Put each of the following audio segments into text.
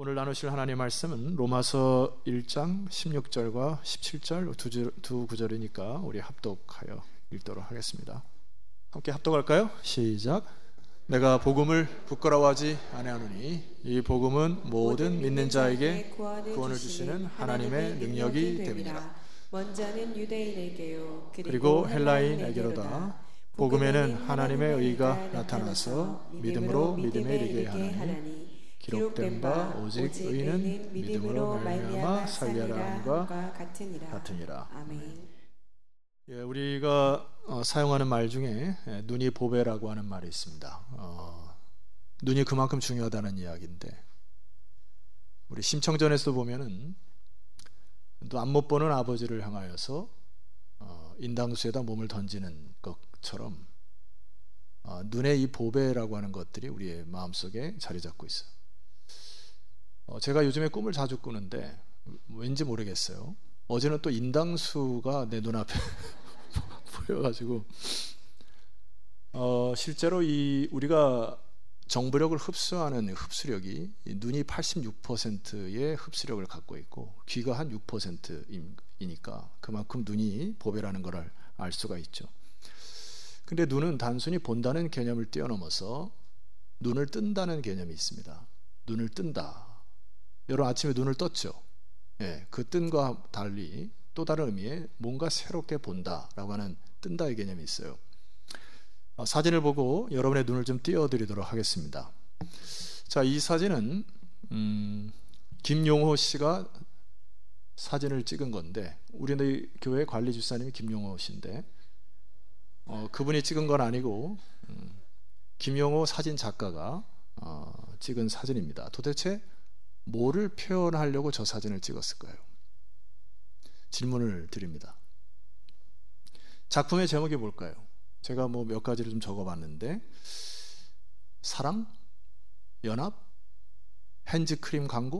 오늘 나누실 하나님의 말씀은 로마서 1장 16절과 17절 두 구절이니까 우리 합독하여 읽도록 하겠습니다. 함께 합독할까요? 시작. 내가 복음을 부끄러워하지 아니하노니 이 복음은 모든 믿는 자에게 구원을 주시는 하나님의 능력이 됨이니라. 먼저는 유대인에게요 그리고 헬라인에게로다. 복음에는 하나님의 의가 나타나서 믿음으로 믿음에 이르게 하나니 기록된 바 오직 의는 믿음으로 말미암아 살리라함과 같으니라. 아멘. 우리가 사용하는 말 중에 눈이 보배라고 하는 말이 있습니다. 눈이 그만큼 중요하다는 이야기인데 우리 심청전에서 보면은 또 안 못 보는 아버지를 향하여서 인당수에다 몸을 던지는 것처럼 눈의 이 보배라고 하는 것들이 우리의 마음속에 자리 잡고 있어요. 제가 요즘에 꿈을 자주 꾸는데 왠지 모르겠어요. 어제는 또 인당수가 내 눈앞에 보여가지고 실제로 이 우리가 정보력을 흡수하는 흡수력이 눈이 86%의 흡수력을 갖고 있고 귀가 한 6%이니까 그만큼 눈이 보배라는 걸 알 수가 있죠. 근데 눈은 단순히 본다는 개념을 뛰어넘어서 눈을 뜬다는 개념이 있습니다. 눈을 뜬다. 여러분 아침에 눈을 떴죠? 그 뜬과 달리 또 다른 의미의 뭔가 새롭게 본다라고 하는 뜬다의 개념이 있어요. 사진을 보고 여러분의 눈을 좀 띄워드리도록 하겠습니다. 자, 이 사진은 김용호 씨가 사진을 찍은 건데 우리네 교회 관리 집사님이 김용호 씨인데 그분이 찍은 건 아니고 김용호 사진 작가가 찍은 사진입니다. 도대체 뭐를 표현하려고 저 사진을 찍었을까요? 질문을 드립니다. 작품의 제목이 뭘까요? 제가 뭐 몇 가지를 좀 적어봤는데 사랑? 연합? 핸즈크림 광고?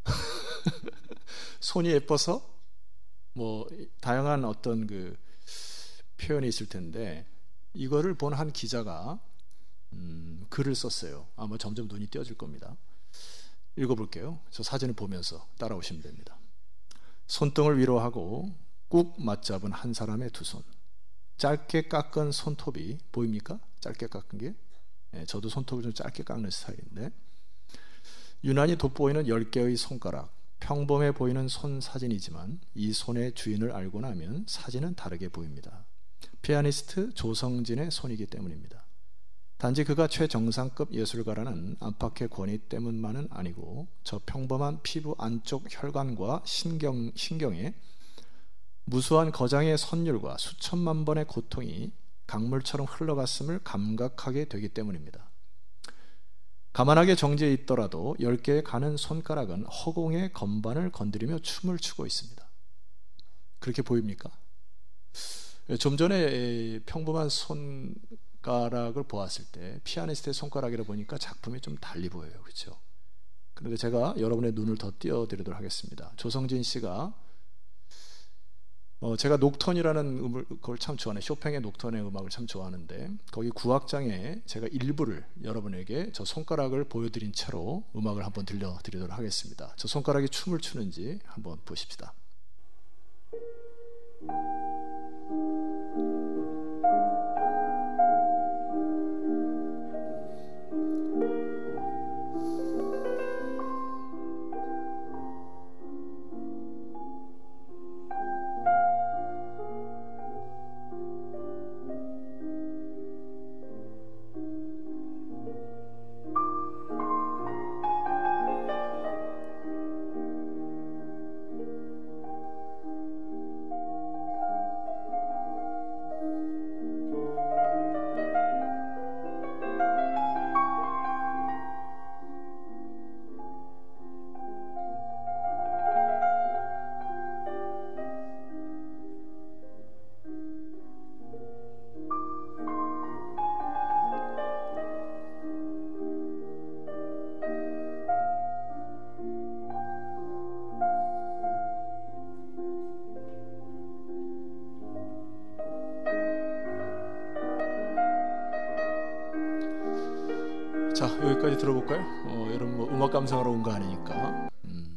손이 예뻐서? 뭐 다양한 어떤 그 표현이 있을 텐데 이거를 본 한 기자가 글을 썼어요. 아마 점점 눈이 띄어질 겁니다. 읽어볼게요. 저 사진을 보면서 따라오시면 됩니다. 손등을 위로 하고 꾹 맞잡은 한 사람의 두 손. 짧게 깎은 손톱이 보입니까? 짧게 깎은 게? 저도 손톱을 좀 짧게 깎는 스타일인데 유난히 돋보이는 10개의 손가락. 평범해 보이는 손 사진이지만 이 손의 주인을 알고 나면 사진은 다르게 보입니다. 피아니스트 조성진의 손이기 때문입니다. 단지 그가 최정상급 예술가라는 안팎의 권위 때문만은 아니고 저 평범한 피부 안쪽 혈관과 신경에 무수한 거장의 선율과 수천만 번의 고통이 강물처럼 흘러갔음을 감각하게 되기 때문입니다. 가만하게 정지해 있더라도 10개의 가는 손가락은 허공의 건반을 건드리며 춤을 추고 있습니다. 그렇게 보입니까? 좀 전에 평범한 손가락을 보았을 때 피아니스트의 손가락이라 보니까 작품이 좀 달리 보여요. 그렇죠? 그런데 제가 여러분의 눈을 더 띄워드리도록 하겠습니다. 조성진 씨가 제가 녹턴이라는 그걸 참 좋아하는 쇼팽의 녹턴의 음악을 참 좋아하는데 거기 구악장에 제가 일부를 여러분에게 저 손가락을 보여드린 채로 음악을 한번 들려드리도록 하겠습니다. 저 손가락이 춤을 추는지 한번 보십시다. 자, 여기까지 들어볼까요? 여러분 뭐 음악 감상하러 온 거 아니니까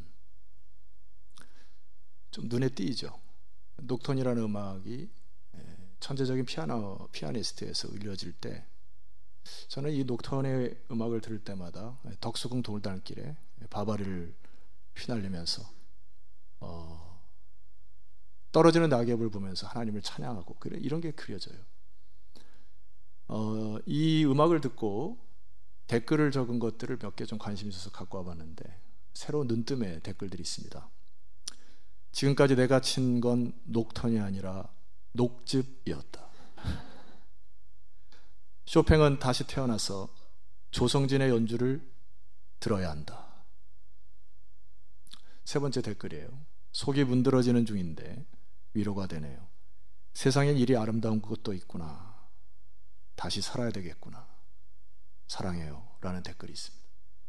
좀 눈에 띄죠. 녹톤이라는 음악이 천재적인 피아니스트에서 울려질 때 저는 이 녹톤의 음악을 들을 때마다 덕수궁 돌담길에 바바리를 휘날리면서 떨어지는 낙엽을 보면서 하나님을 찬양하고 이런 게 그려져요. 이 음악을 듣고 댓글을 적은 것들을 몇 개 좀 관심 있어서 갖고 와봤는데 새로운 눈뜸의 댓글들이 있습니다. 지금까지 내가 친 건 녹턴이 아니라 녹즙이었다. 쇼팽은 다시 태어나서 조성진의 연주를 들어야 한다. 세 번째 댓글이에요. 속이 문드러지는 중인데 위로가 되네요. 세상엔 이리 아름다운 것도 있구나. 다시 살아야 되겠구나. 사랑해요 라는 댓글이 있습니다.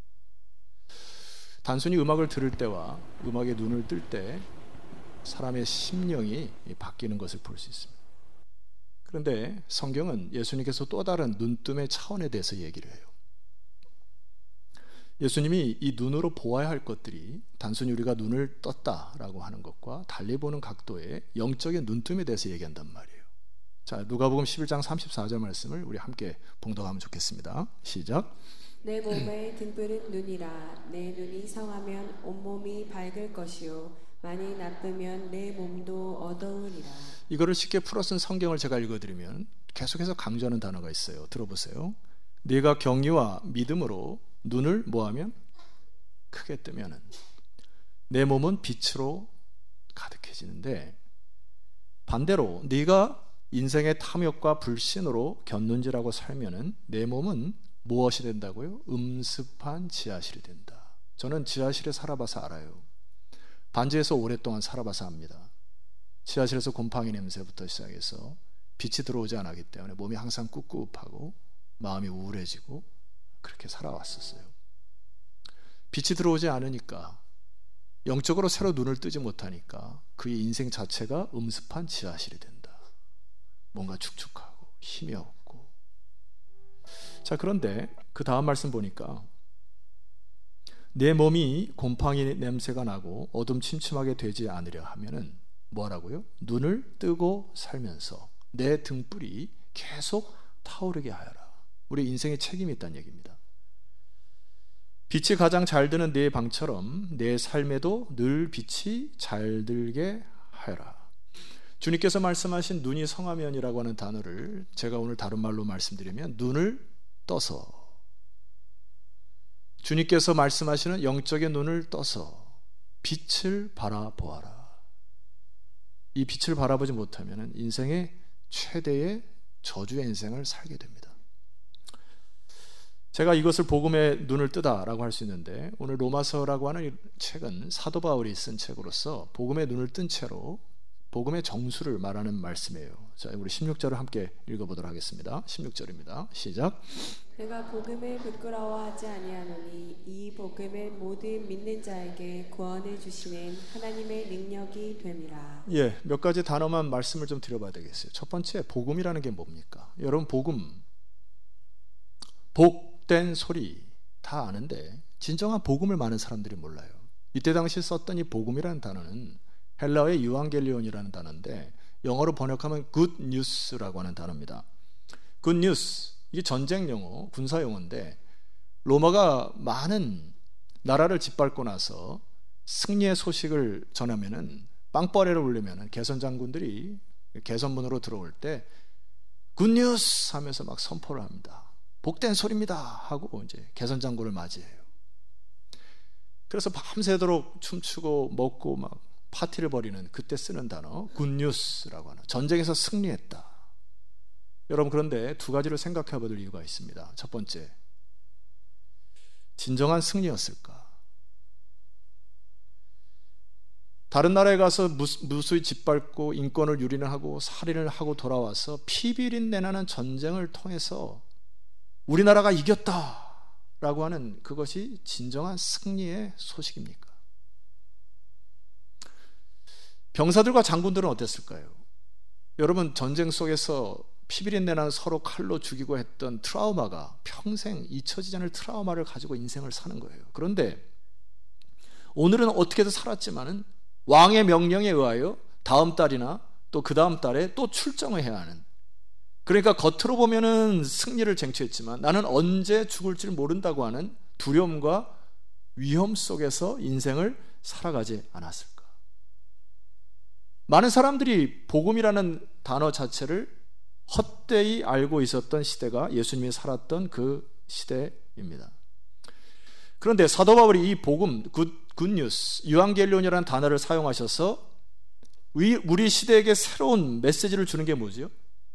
단순히 음악을 들을 때와 음악에 눈을 뜰 때 사람의 심령이 바뀌는 것을 볼 수 있습니다. 그런데 성경은 예수님께서 또 다른 눈뜸의 차원에 대해서 얘기를 해요. 예수님이 이 눈으로 보아야 할 것들이 단순히 우리가 눈을 떴다라고 하는 것과 달리 보는 각도의 영적인 눈뜸에 대해서 얘기한단 말이에요. 자, 누가복음 11장 34절 말씀을 우리 함께 봉독하면 좋겠습니다. 시작. 내 몸에 등불은 눈이라. 내 눈이 성하면 온몸이 밝을 것이요 만일 나쁘면 내 몸도 어두우리라. 이거를 쉽게 풀어 쓴 성경을 제가 읽어드리면 계속해서 강조하는 단어가 있어요. 들어보세요. 네가 경의와 믿음으로 눈을 뭐하면 크게 뜨면은 내 몸은 빛으로 가득해지는데, 반대로 네가 인생의 탐욕과 불신으로 곁눈질하고 살면은 내 몸은 무엇이 된다고요? 음습한 지하실이 된다. 저는 지하실에 살아봐서 알아요. 반지에서 오랫동안 살아봐서 압니다. 지하실에서 곰팡이 냄새부터 시작해서 빛이 들어오지 않았기 때문에 몸이 항상 꿉꿉하고 마음이 우울해지고 그렇게 살아왔었어요. 빛이 들어오지 않으니까, 영적으로 새로 눈을 뜨지 못하니까 그의 인생 자체가 음습한 지하실이 된다. 뭔가 축축하고 힘이 없고. 자, 그런데 그 다음 말씀 보니까 내 몸이 곰팡이 냄새가 나고 어둠침침하게 되지 않으려 하면은 뭐라고요? 눈을 뜨고 살면서 내 등불이 계속 타오르게 하여라. 우리 인생에 책임이 있다는 얘기입니다. 빛이 가장 잘 드는 내 방처럼 내 삶에도 늘 빛이 잘 들게 하여라. 주님께서 말씀하신 눈이 성하면이라고 하는 단어를 제가 오늘 다른 말로 말씀드리면 눈을 떠서, 주님께서 말씀하시는 영적인 눈을 떠서 빛을 바라보아라. 이 빛을 바라보지 못하면 인생의 최대의 저주의 인생을 살게 됩니다. 제가 이것을 복음의 눈을 뜨다라고 할 수 있는데, 오늘 로마서라고 하는 이 책은 사도 바울이 쓴 책으로서 복음의 눈을 뜬 채로 복음의 정수를 말하는 말씀이에요. 자, 우리 16절을 함께 읽어보도록 하겠습니다. 16절입니다. 시작. 내가 복음을 부끄러워하지 아니하노니 이 복음을 모든 믿는 자에게 구원을 주시는 하나님의 능력이 됨이라. 예, 몇 가지 단어만 말씀을 좀 드려봐야 되겠어요. 첫 번째, 복음이라는 게 뭡니까? 여러분, 복음, 복된 소리 다 아는데 진정한 복음을 많은 사람들이 몰라요. 이때 당시 썼던 이 복음이라는 단어는 헬라어의 유앙겔리온이라는 단어인데 영어로 번역하면 good news라고 하는 단어입니다. good news, 이게 전쟁 용어, 군사 용어인데 로마가 많은 나라를 짓밟고 나서 승리의 소식을 전하면은 빵빠레를 울리면은 개선 장군들이 개선문으로 들어올 때 good news 하면서 막 선포를 합니다. 복된 소리입니다 하고 이제 개선 장군을 맞이해요. 그래서 밤새도록 춤추고 먹고 막 파티를 벌이는 그때 쓰는 단어 굿뉴스라고 하는, 전쟁에서 승리했다. 여러분, 그런데 두 가지를 생각해 볼 이유가 있습니다. 첫 번째, 진정한 승리였을까? 다른 나라에 가서 무수히 짓밟고 인권을 유린을 하고 살인을 하고 돌아와서 피비린내 나는 전쟁을 통해서 우리나라가 이겼다라고 하는 그것이 진정한 승리의 소식입니까? 병사들과 장군들은 어땠을까요? 여러분, 전쟁 속에서 피비린내 나는 서로 칼로 죽이고 했던 트라우마가 평생 잊혀지지 않을 트라우마를 가지고 인생을 사는 거예요. 그런데 오늘은 어떻게든 살았지만은 왕의 명령에 의하여 다음 달이나 또 그 다음 달에 또 출정을 해야 하는, 그러니까 겉으로 보면은 승리를 쟁취했지만 나는 언제 죽을지 모른다고 하는 두려움과 위험 속에서 인생을 살아가지 않았을까? 많은 사람들이 복음이라는 단어 자체를 헛되이 알고 있었던 시대가 예수님이 살았던 그 시대입니다. 그런데 사도 바울이 이 복음, 굿뉴스, 유앙겔리온이라는 단어를 사용하셔서 우리 시대에게 새로운 메시지를 주는 게 뭐죠?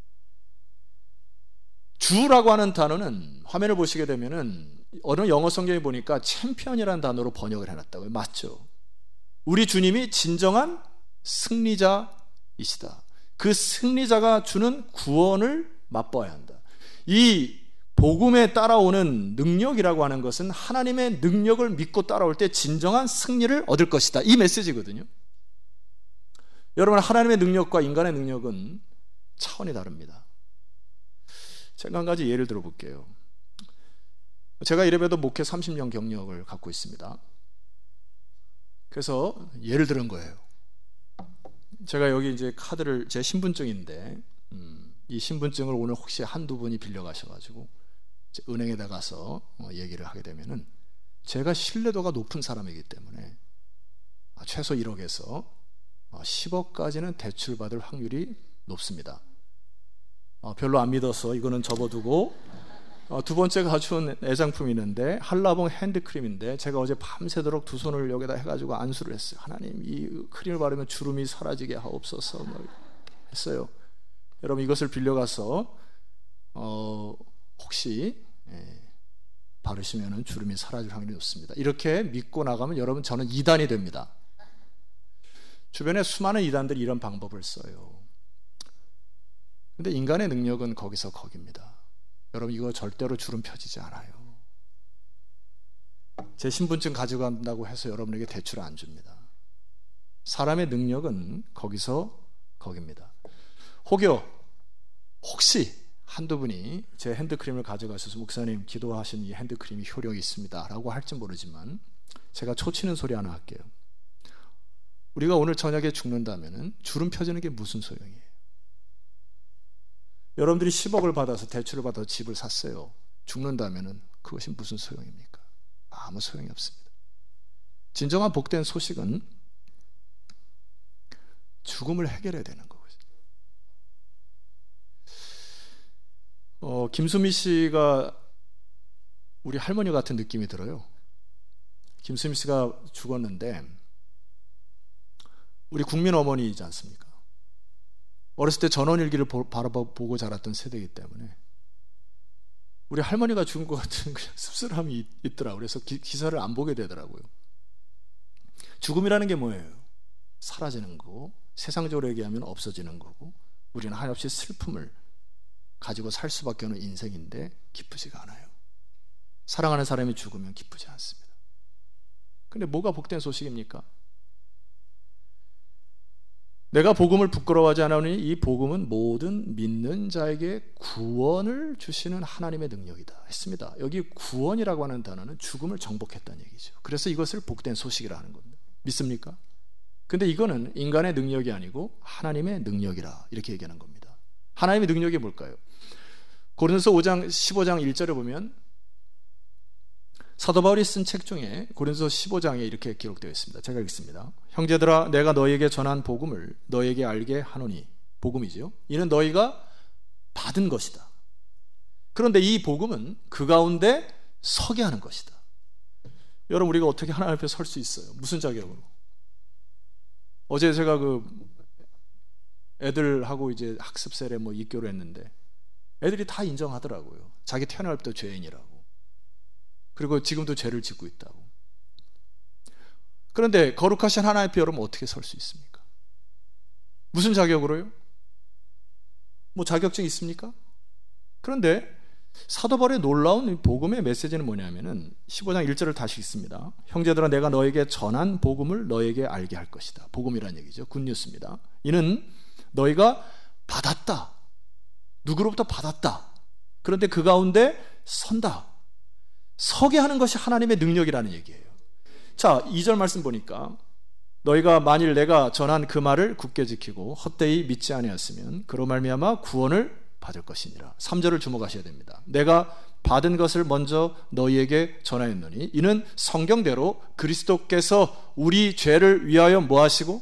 주라고 하는 단어는 화면을 보시게 되면은 어느 영어 성경에 보니까 챔피언이라는 단어로 번역을 해놨다고요. 맞죠? 우리 주님이 진정한 승리자이시다. 그 승리자가 주는 구원을 맛봐야 한다. 이 복음에 따라오는 능력이라고 하는 것은 하나님의 능력을 믿고 따라올 때 진정한 승리를 얻을 것이다. 이 메시지거든요. 여러분, 하나님의 능력과 인간의 능력은 차원이 다릅니다. 제가 한 가지 예를 들어 볼게요. 제가 이래봬도 목회 30년 경력을 갖고 있습니다. 그래서 예를 들은 거예요. 제가 여기 이제 카드를, 제 신분증인데 이 신분증을 오늘 혹시 한두 분이 빌려가셔가지고 은행에다 가서 얘기를 하게 되면은 제가 신뢰도가 높은 사람이기 때문에 최소 1억에서 10억까지는 대출받을 확률이 높습니다. 별로 안 믿어서 이거는 접어두고 두 번째 가져온 애장품이 있는데 한라봉 핸드크림인데 제가 어제 밤새도록 두 손을 여기다 해가지고 안수를 했어요. 하나님, 이 크림을 바르면 주름이 사라지게 하옵소서 했어요. 여러분, 이것을 빌려가서 혹시 바르시면 주름이 사라질 확률이 높습니다. 이렇게 믿고 나가면 여러분, 저는 2단이 됩니다. 주변에 수많은 이단들이 이런 방법을 써요. 근데 인간의 능력은 거기서 거기입니다. 여러분, 이거 절대로 주름 펴지지 않아요. 제 신분증 가지고 간다고 해서 여러분에게 대출 안 줍니다. 사람의 능력은 거기서 거기입니다. 혹시 한두 분이 제 핸드크림을 가져가셔서 목사님, 기도하신 이 핸드크림이 효력이 있습니다 라고 할지 모르지만 제가 초치는 소리 하나 할게요. 우리가 오늘 저녁에 죽는다면 주름 펴지는 게 무슨 소용이에요? 여러분들이 10억을 받아서 대출을 받아서 집을 샀어요. 죽는다면 그것이 무슨 소용입니까? 아무 소용이 없습니다. 진정한 복된 소식은 죽음을 해결해야 되는 거거든요. 김수미 씨가 우리 할머니 같은 느낌이 들어요. 김수미 씨가 죽었는데 우리 국민 어머니이지 않습니까? 어렸을 때 전원일기를 바라보고 자랐던 세대이기 때문에 우리 할머니가 죽은 것 같은 그냥 씁쓸함이 있더라고요. 그래서 기사를 안 보게 되더라고요. 죽음이라는 게 뭐예요? 사라지는 거고, 세상적으로 얘기하면 없어지는 거고, 우리는 한없이 슬픔을 가지고 살 수밖에 없는 인생인데 기쁘지가 않아요. 사랑하는 사람이 죽으면 기쁘지 않습니다. 근데 뭐가 복된 소식입니까? 내가 복음을 부끄러워하지 않으니 이 복음은 모든 믿는 자에게 구원을 주시는 하나님의 능력이다 했습니다. 여기 구원이라고 하는 단어는 죽음을 정복했다는 얘기죠. 그래서 이것을 복된 소식이라 하는 겁니다. 믿습니까? 근데 이거는 인간의 능력이 아니고 하나님의 능력이라 이렇게 얘기하는 겁니다. 하나님의 능력이 뭘까요? 고린도서 15장 1절에 보면 사도 바울이 쓴 책 중에 고린도서 15장에 이렇게 기록되어 있습니다. 제가 읽습니다. 형제들아, 내가 너에게 전한 복음을 너에게 알게 하노니, 복음이죠. 이는 너희가 받은 것이다. 그런데 이 복음은 그 가운데 서게 하는 것이다. 여러분, 우리가 어떻게 하나님 앞에 설 수 있어요? 무슨 자격으로? 어제 제가 애들하고 이제 학습셀에 입교를 했는데 애들이 다 인정하더라고요. 자기 태어날 때부터 죄인이라고. 그리고 지금도 죄를 짓고 있다고. 그런데 거룩하신 하나님 앞에 여러분 어떻게 설 수 있습니까? 무슨 자격으로요? 자격증 있습니까? 그런데 사도 바울의 놀라운 복음의 메시지는 뭐냐면은 15장 1절을 다시 읽습니다. 형제들아, 내가 너에게 전한 복음을 너에게 알게 할 것이다. 복음이라는 얘기죠. 굿뉴스입니다. 이는 너희가 받았다. 누구로부터 받았다. 그런데 그 가운데 선다. 서게 하는 것이 하나님의 능력이라는 얘기예요. 자, 2절 말씀 보니까 너희가 만일 내가 전한 그 말을 굳게 지키고 헛되이 믿지 아니하였으면 그로 말미암아 구원을 받을 것이니라. 3절을 주목하셔야 됩니다. 내가 받은 것을 먼저 너희에게 전하였노니 이는 성경대로 그리스도께서 우리 죄를 위하여 뭐 하시고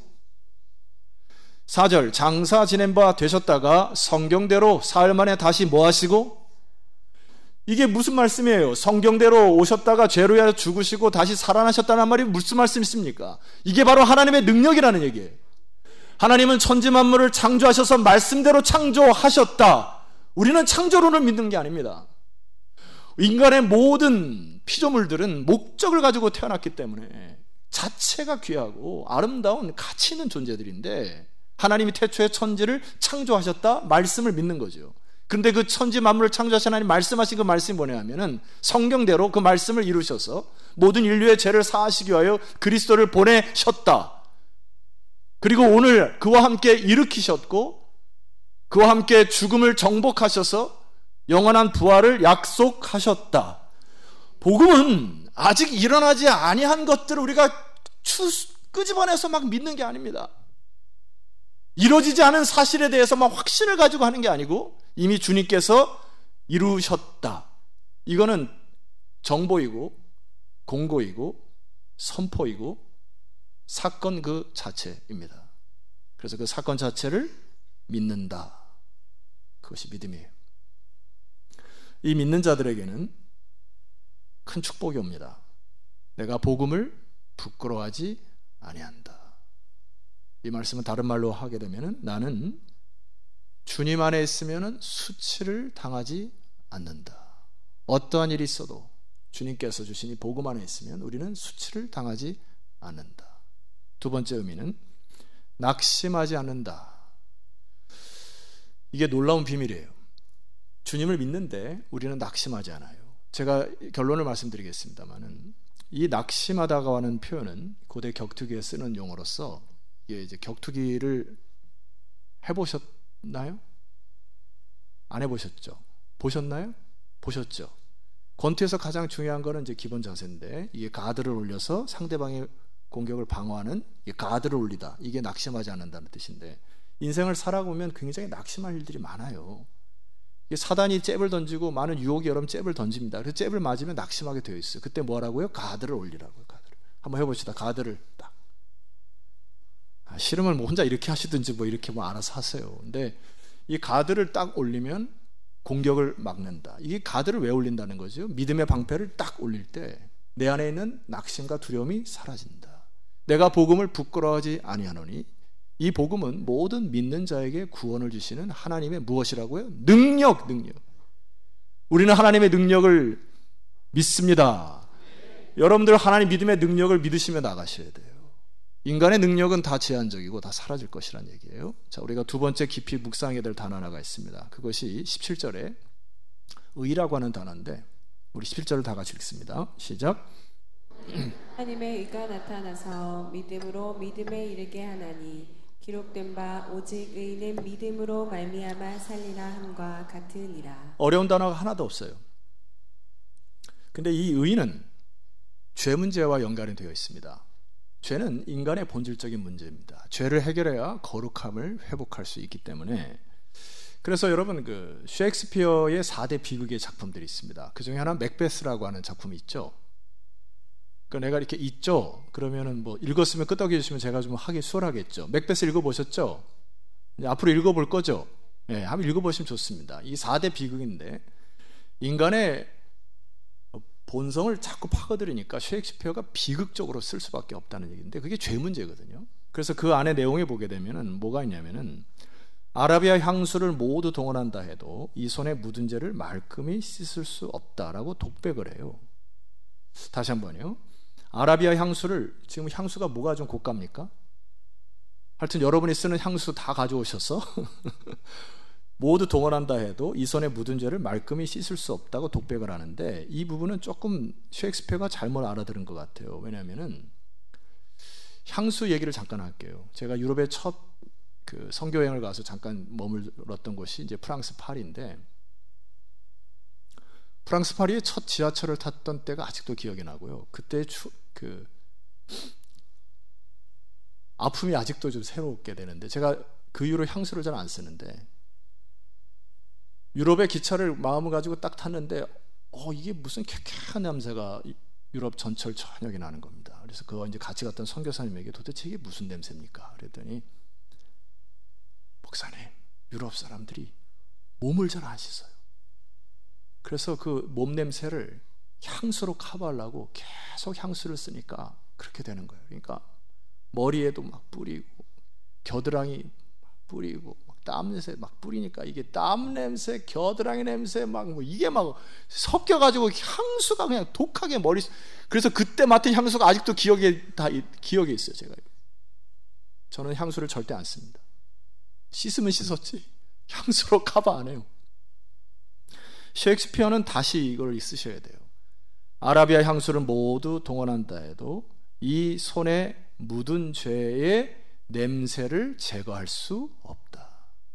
4절 장사 지낸 바 되셨다가 성경대로 사흘 만에 다시 뭐 하시고 이게 무슨 말씀이에요? 성경대로 오셨다가 죄로 위하여 죽으시고 다시 살아나셨다는 말이 무슨 말씀이십니까? 이게 바로 하나님의 능력이라는 얘기예요. 하나님은 천지 만물을 창조하셔서 말씀대로 창조하셨다. 우리는 창조론을 믿는 게 아닙니다. 인간의 모든 피조물들은 목적을 가지고 태어났기 때문에 자체가 귀하고 아름다운 가치 있는 존재들인데 하나님이 태초에 천지를 창조하셨다 말씀을 믿는 거죠. 그런데 그 천지 만물을 창조하신 하나님 말씀하신 그 말씀이 뭐냐 하면은 성경대로 그 말씀을 이루셔서 모든 인류의 죄를 사하시기 위하여 그리스도를 보내셨다. 그리고 오늘 그와 함께 일으키셨고 그와 함께 죽음을 정복하셔서 영원한 부활을 약속하셨다. 복음은 아직 일어나지 아니한 것들을 우리가 끄집어내서 막 믿는 게 아닙니다. 이루어지지 않은 사실에 대해서 막 확신을 가지고 하는 게 아니고 이미 주님께서 이루셨다. 이거는 정보이고 공고이고 선포이고 사건 그 자체입니다. 그래서 그 사건 자체를 믿는다. 그것이 믿음이에요. 이 믿는 자들에게는 큰 축복이 옵니다. 내가 복음을 부끄러워하지 아니한다. 이 말씀은 다른 말로 하게 되면 나는 주님 안에 있으면 수치를 당하지 않는다. 어떠한 일이 있어도 주님께서 주신 이 복음 안에 있으면 우리는 수치를 당하지 않는다. 두 번째 의미는 낙심하지 않는다. 이게 놀라운 비밀이에요. 주님을 믿는데 우리는 낙심하지 않아요. 제가 결론을 말씀드리겠습니다만은 이 낙심하다가 하는 표현은 고대 격투기에 쓰는 용어로서 이게 이제 격투기를 해보셨나요? 안 해보셨죠? 보셨나요? 보셨죠? 권투에서 가장 중요한 거는 이제 기본 자세인데 이게 가드를 올려서 상대방의 공격을 방어하는 가드를 올리다. 이게 낙심하지 않는다는 뜻인데 인생을 살아보면 굉장히 낙심할 일들이 많아요. 사단이 잽을 던지고 많은 유혹이 여러분 잽을 던집니다. 그래서 잽을 맞으면 낙심하게 되어 있어요. 그때 뭐 하라고요? 가드를 올리라고요. 가드를. 한번 해봅시다. 가드를 딱. 싫으면 뭐 혼자 이렇게 하시든지 뭐 이렇게 뭐 알아서 하세요. 근데 이 가드를 딱 올리면 공격을 막는다. 이게 가드를 왜 올린다는 거죠? 믿음의 방패를 딱 올릴 때 내 안에 있는 낙심과 두려움이 사라진다. 내가 복음을 부끄러워하지 아니하노니 이 복음은 모든 믿는 자에게 구원을 주시는 하나님의 무엇이라고요? 능력. 우리는 하나님의 능력을 믿습니다. 여러분들 하나님 믿음의 능력을 믿으시며 나가셔야 돼요. 인간의 능력은 다 제한적이고 다 사라질 것이라는 얘기예요. 자, 우리가 두 번째 깊이 묵상해야 될 단어 하나가 있습니다. 그것이 17절에 의라고 하는 단어인데 우리 17절을 다 같이 읽습니다. 시작. 하나님의 의가 나타나서 믿음으로 믿음에 이르게 하나니 기록된 바 오직 의인은 믿음으로 말미암아 살리라 함과 같으니라. 어려운 단어가 하나도 없어요. 근데 이 의는 죄 문제와 연관이 되어 있습니다. 죄는 인간의 본질적인 문제입니다. 죄를 해결해야 거룩함을 회복할 수 있기 때문에 그래서 여러분 그 셰익스피어의 4대 비극의 작품들이 있습니다. 그 중에 하나는 맥베스라고 하는 작품이 있죠. 그러니까 내가 이렇게 있죠. 그러면은 뭐 읽었으면 끄떡여 주시면 제가 좀 하기 수월하겠죠. 맥베스 읽어보셨죠? 이제 앞으로 읽어볼 거죠. 네, 한번 읽어보시면 좋습니다. 이 4대 비극인데 인간의 본성을 자꾸 파고들으니까 셰익스피어가 비극적으로 쓸 수밖에 없다는 얘기인데 그게 죄 문제거든요. 그래서 그 안에 내용에 보게 되면은 뭐가 있냐면은 아라비아 향수를 모두 동원한다 해도 이 손에 묻은 죄를 말끔히 씻을 수 없다라고 독백을 해요. 다시 한번요. 아라비아 향수를 지금 향수가 뭐가 좀 고가입니까? 하여튼 여러분이 쓰는 향수 다 가져오셔서 모두 동원한다 해도 이 손에 묻은 죄를 말끔히 씻을 수 없다고 독백을 하는데 이 부분은 조금 셰익스피어가 잘못 알아들은 것 같아요. 왜냐하면은 향수 얘기를 잠깐 할게요. 제가 유럽에 첫 그 선교 여행을 가서 잠깐 머물렀던 곳이 이제 프랑스 파리인데, 프랑스 파리의 첫 지하철을 탔던 때가 아직도 기억이 나고요. 그때 그 아픔이 아직도 좀 새롭게 되는데, 제가 그 이후로 향수를 잘 안 쓰는데 유럽의 기차를 마음을 가지고 딱 탔는데 이게 무슨 쾌쾌한 냄새가 유럽 전철 저녁에 나는 겁니다. 그래서 그거 이제 같이 갔던 선교사님에게 도대체 이게 무슨 냄새입니까? 그랬더니, 목사님, 유럽 사람들이 몸을 잘 안 씻어요. 그래서 그 몸 냄새를 향수로 커버하려고 계속 향수를 쓰니까 그렇게 되는 거예요. 그러니까 머리에도 막 뿌리고 겨드랑이 뿌리고 막 땀 냄새 막 뿌리니까 이게 땀 냄새, 겨드랑이 냄새 막 뭐 이게 막 섞여가지고 향수가 그냥 독하게 그래서 그때 맡은 향수가 아직도 기억에 있어요. 저는 향수를 절대 안 씁니다. 씻으면 씻었지 향수로 커버 안 해요. 셰익스피어는 다시 이걸 쓰셔야 돼요. 아라비아 향수를 모두 동원한다 해도 이 손에 묻은 죄의 냄새를 제거할 수 없다.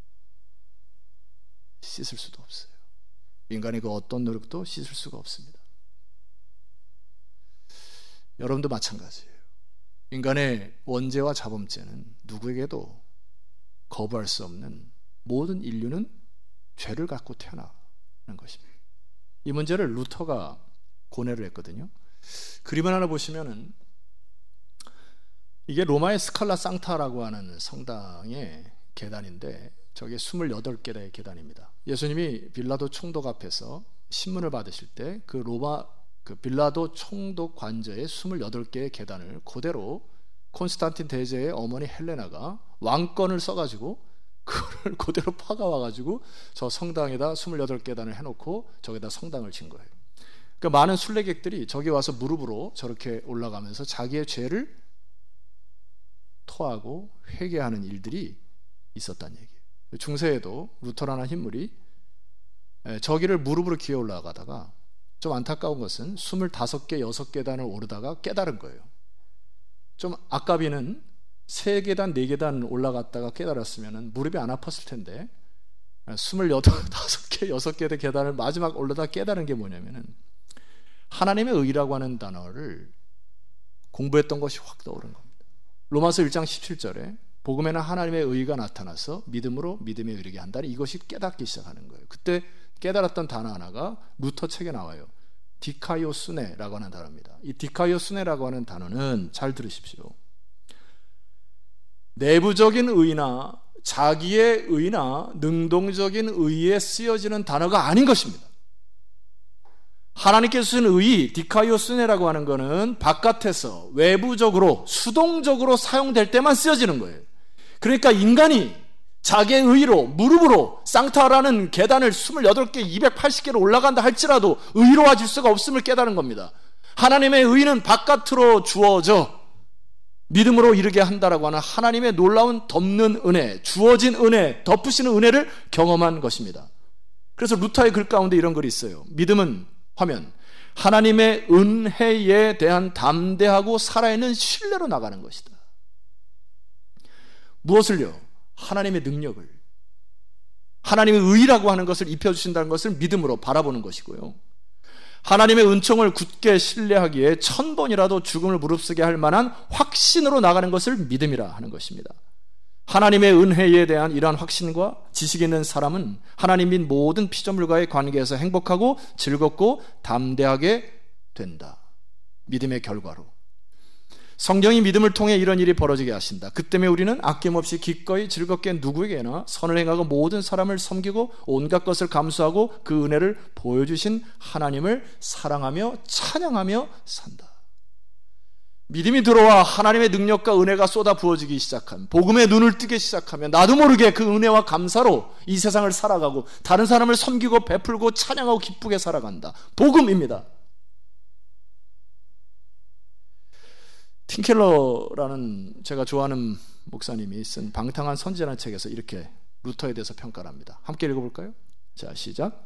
씻을 수도 없어요. 인간의 그 어떤 노력도 씻을 수가 없습니다. 여러분도 마찬가지예요. 인간의 원죄와 자범죄는 누구에게도 거부할 수 없는, 모든 인류는 죄를 갖고 태어나는 것입니다. 이 문제를 루터가 고뇌를 했거든요. 그림을 하나 보시면은, 이게 로마의 스칼라 상타라고 하는 성당의 계단인데, 저게 28개의 계단입니다. 예수님이 빌라도 총독 앞에서 신문을 받으실 때 그 로마 그 빌라도 총독 관저의 28개의 계단을 그대로 콘스탄틴 대제의 어머니 헬레나가 왕권을 써가지고 그걸 그대로 파가와가지고 저 성당에다 28계단을 해놓고 저기다 성당을 진 거예요. 그러니까 많은 순례객들이 저기 와서 무릎으로 저렇게 올라가면서 자기의 죄를 토하고 회개하는 일들이 있었다는 얘기예요. 중세에도 루터라는 인물이 저기를 무릎으로 기어 올라가다가, 좀 안타까운 것은 25개, 6계단을 오르다가 깨달은 거예요. 좀 아까비는 3계단, 4계단 올라갔다가 깨달았으면 무릎이 안 아팠을 텐데, 5개, 6개 계단을 마지막 올라다 깨달은 게 뭐냐면은, 하나님의 의라고 하는 단어를 공부했던 것이 확 떠오른 겁니다. 로마서 1장 17절에 복음에는 하나님의 의가 나타나서 믿음으로 믿음에 이르게 한다는, 이것이 깨닫기 시작하는 거예요. 그때 깨달았던 단어 하나가 루터 책에 나와요. 디카이오스네라고 하는 단어입니다. 이 디카이오스네라고 하는 단어는, 잘 들으십시오, 내부적인 의나 자기의 의나 능동적인 의에 쓰여지는 단어가 아닌 것입니다. 하나님께서 쓰는 의, 디카이오스네라고 하는 것은 바깥에서 외부적으로 수동적으로 사용될 때만 쓰여지는 거예요. 그러니까 인간이 자기의 의로 무릎으로 상타라는 계단을 28개, 280개로 올라간다 할지라도 의로워질 수가 없음을 깨달은 겁니다. 하나님의 의는 바깥으로 주어져 믿음으로 이르게 한다라고 하는 하나님의 놀라운 덮는 은혜, 주어진 은혜, 덮으시는 은혜를 경험한 것입니다. 그래서 루터의 글 가운데 이런 글이 있어요. 믿음은, 화면, 하나님의 은혜에 대한 담대하고 살아있는 신뢰로 나가는 것이다. 무엇을요? 하나님의 능력을, 하나님의 의라고 하는 것을 입혀주신다는 것을 믿음으로 바라보는 것이고요, 하나님의 은총을 굳게 신뢰하기에 1000번이라도 죽음을 무릅쓰게 할 만한 확신으로 나가는 것을 믿음이라 하는 것입니다. 하나님의 은혜에 대한 이러한 확신과 지식이 있는 사람은 하나님 및 모든 피조물과의 관계에서 행복하고 즐겁고 담대하게 된다. 믿음의 결과로. 성경이 믿음을 통해 이런 일이 벌어지게 하신다. 그 때문에 우리는 아낌없이 기꺼이 즐겁게 누구에게나 선을 행하고 모든 사람을 섬기고 온갖 것을 감수하고 그 은혜를 보여주신 하나님을 사랑하며 찬양하며 산다. 믿음이 들어와 하나님의 능력과 은혜가 쏟아 부어지기 시작한, 복음의 눈을 뜨기 시작하면 나도 모르게 그 은혜와 감사로 이 세상을 살아가고 다른 사람을 섬기고 베풀고 찬양하고 기쁘게 살아간다. 복음입니다. 팀켈러라는 제가 좋아하는 목사님이 쓴 방탕한 선지라는 책에서 이렇게 루터에 대해서 평가를 합니다. 함께 읽어볼까요? 자, 시작.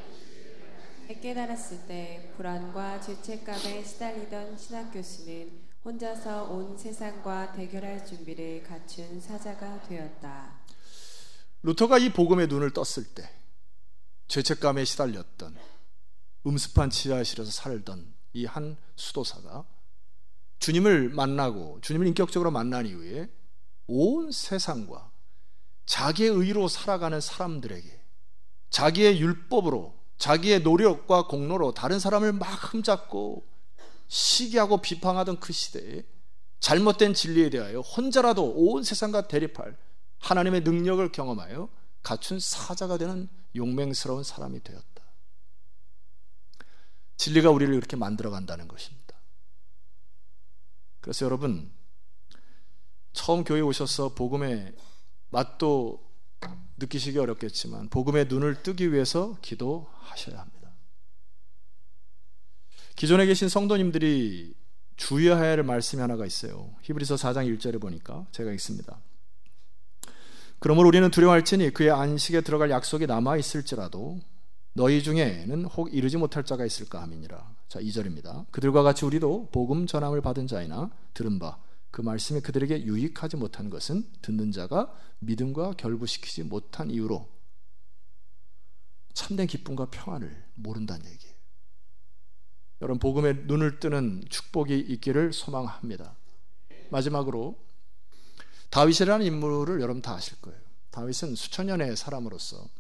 깨달았을 때 불안과 죄책감에 시달리던 신학교수는 혼자서 온 세상과 대결할 준비를 갖춘 사자가 되었다. 루터가 이 복음의 눈을 떴을 때 죄책감에 시달렸던 음습한 지하실에서 살던 이 한 수도사가 주님을 만나고 주님을 인격적으로 만난 이후에 온 세상과 자기의 의로 살아가는 사람들에게 자기의 율법으로 자기의 노력과 공로로 다른 사람을 막 흠잡고 시기하고 비판하던 그 시대에 잘못된 진리에 대하여 혼자라도 온 세상과 대립할 하나님의 능력을 경험하여 갖춘 사자가 되는 용맹스러운 사람이 되었다. 진리가 우리를 이렇게 만들어간다는 것입니다. 그래서 여러분, 처음 교회에 오셔서 복음의 맛도 느끼시기 어렵겠지만 복음의 눈을 뜨기 위해서 기도하셔야 합니다. 기존에 계신 성도님들이 주의해야 할 말씀이 하나가 있어요. 히브리서 4장 1절에 보니까 제가 읽습니다. 그러므로 우리는 두려워할지니 그의 안식에 들어갈 약속이 남아있을지라도 너희 중에는 혹 이르지 못할 자가 있을까 함이니라. 자, 2절입니다. 그들과 같이 우리도 복음 전함을 받은 자이나 들은 바 그 말씀이 그들에게 유익하지 못한 것은 듣는 자가 믿음과 결부시키지 못한 이유로 참된 기쁨과 평안을 모른다는 얘기예요. 여러분, 복음의 눈을 뜨는 축복이 있기를 소망합니다. 마지막으로 다윗이라는 인물을 여러분 다 아실 거예요. 다윗은 수천 년의 사람으로서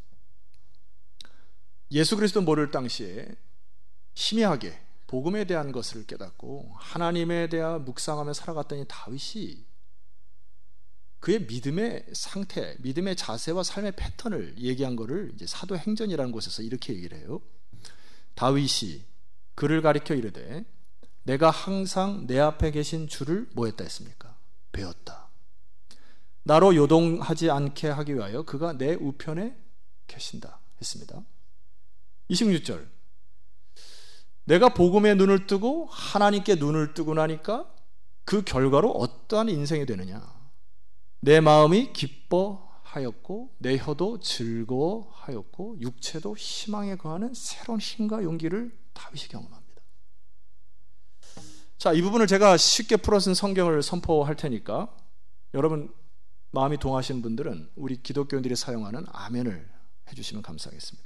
예수 그리스도 모를 당시에 희미하게 복음에 대한 것을 깨닫고 하나님에 대한 묵상하며 살아갔던 이 다윗이 그의 믿음의 상태, 믿음의 자세와 삶의 패턴을 얘기한 것을 이제 사도행전이라는 곳에서 이렇게 얘기를 해요. 다윗이 그를 가리켜 이르되 내가 항상 내 앞에 계신 주를 뭐 했다 했습니까? 배웠다. 나로 요동하지 않게 하기 위하여 그가 내 우편에 계신다 했습니다. 26절, 내가 복음의 눈을 뜨고 하나님께 눈을 뜨고 나니까 그 결과로 어떠한 인생이 되느냐. 내 마음이 기뻐하였고 내 혀도 즐거워하였고 육체도 희망에 거하는 새로운 힘과 용기를 다윗이 경험합니다. 자, 이 부분을 제가 쉽게 풀어쓴 성경을 선포할 테니까 여러분 마음이 동하신 분들은 우리 기독교인들이 사용하는 아멘을 해주시면 감사하겠습니다.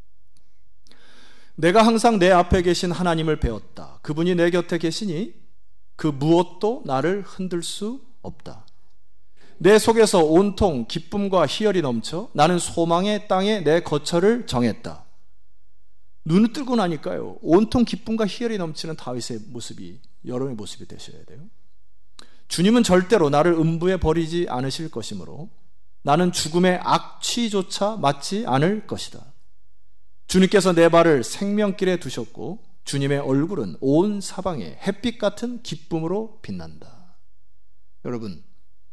내가 항상 내 앞에 계신 하나님을 배웠다. 그분이 내 곁에 계시니 그 무엇도 나를 흔들 수 없다. 내 속에서 온통 기쁨과 희열이 넘쳐 나는 소망의 땅에 내 거처를 정했다. 눈을 뜨고 나니까요, 온통 기쁨과 희열이 넘치는 다윗의 모습이 여러분의 모습이 되셔야 돼요. 주님은 절대로 나를 음부에 버리지 않으실 것이므로 나는 죽음의 악취조차 맞지 않을 것이다. 주님께서 내 발을 생명길에 두셨고 주님의 얼굴은 온 사방에 햇빛 같은 기쁨으로 빛난다. 여러분,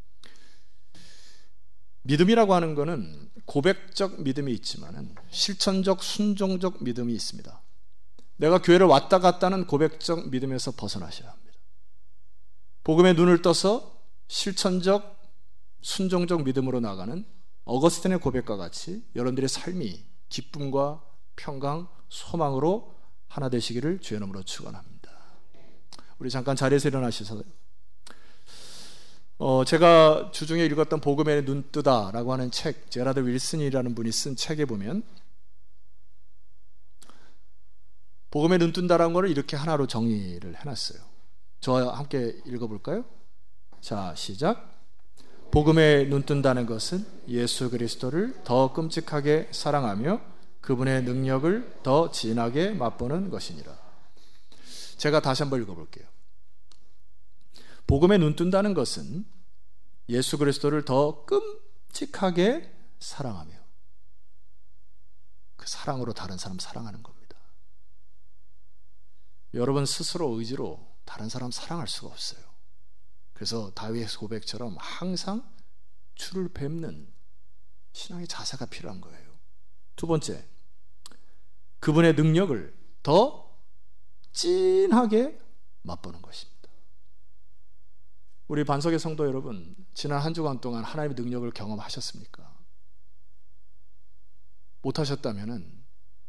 믿음이라고 하는 것은 고백적 믿음이 있지만 실천적 순종적 믿음이 있습니다. 내가 교회를 왔다 갔다는 고백적 믿음에서 벗어나셔야 합니다. 복음의 눈을 떠서 실천적 순종적 믿음으로 나가는 어거스틴의 고백과 같이 여러분들의 삶이 기쁨과 평강, 소망으로 하나 되시기를 주의 이름으로 축원합니다. 우리 잠깐 자리에서 일어나셔서 제가 주중에 읽었던 복음의 눈뜨다라고 하는 책, 제라드 윌슨이라는 분이 쓴 책에 보면 복음의 눈뜬다라는 것을 이렇게 하나로 정의를 해놨어요. 저와 함께 읽어볼까요? 자, 시작. 복음의 눈뜬다는 것은 예수 그리스도를 더 끔찍하게 사랑하며 그분의 능력을 더 진하게 맛보는 것이니라. 제가 다시 한번 읽어볼게요. 복음에 눈 뜬다는 것은 예수 그리스도를 더 끔찍하게 사랑하며 그 사랑으로 다른 사람 사랑하는 겁니다. 여러분 스스로 의지로 다른 사람 사랑할 수가 없어요. 그래서 다윗의 고백처럼 항상 주를 뵙는 신앙의 자세가 필요한 거예요. 두 번째, 그분의 능력을 더 진하게 맛보는 것입니다. 우리 반석의 성도 여러분, 지난 한 주간 동안 하나님의 능력을 경험하셨습니까? 못하셨다면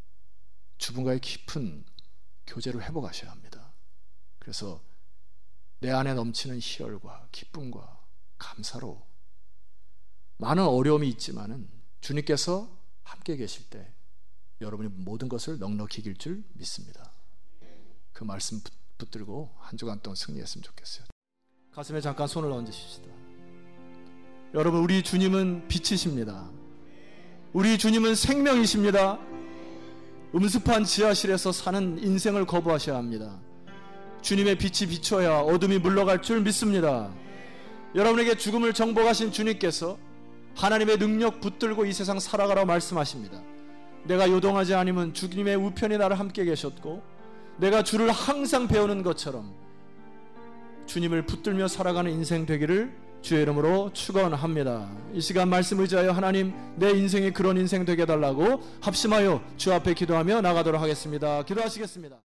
주분과의 깊은 교제를 회복하셔야 합니다. 그래서 내 안에 넘치는 희열과 기쁨과 감사로 많은 어려움이 있지만은 주님께서 함께 계실 때 여러분이 모든 것을 넉넉히 이길 줄 믿습니다. 그 말씀 붙들고 한 주간 동안 승리했으면 좋겠어요. 가슴에 잠깐 손을 얹으십시다. 여러분, 우리 주님은 빛이십니다. 우리 주님은 생명이십니다. 음습한 지하실에서 사는 인생을 거부하셔야 합니다. 주님의 빛이 비춰야 어둠이 물러갈 줄 믿습니다. 여러분에게 죽음을 정복하신 주님께서 하나님의 능력 붙들고 이 세상 살아가라고 말씀하십니다. 내가 요동하지 않으면 주님의 우편이 나를 함께 계셨고 내가 주를 항상 배우는 것처럼 주님을 붙들며 살아가는 인생 되기를 주의 이름으로 축원합니다. 이 시간 말씀 의지하여 하나님, 내 인생이 그런 인생 되게 해달라고 합심하여 주 앞에 기도하며 나가도록 하겠습니다. 기도하시겠습니다.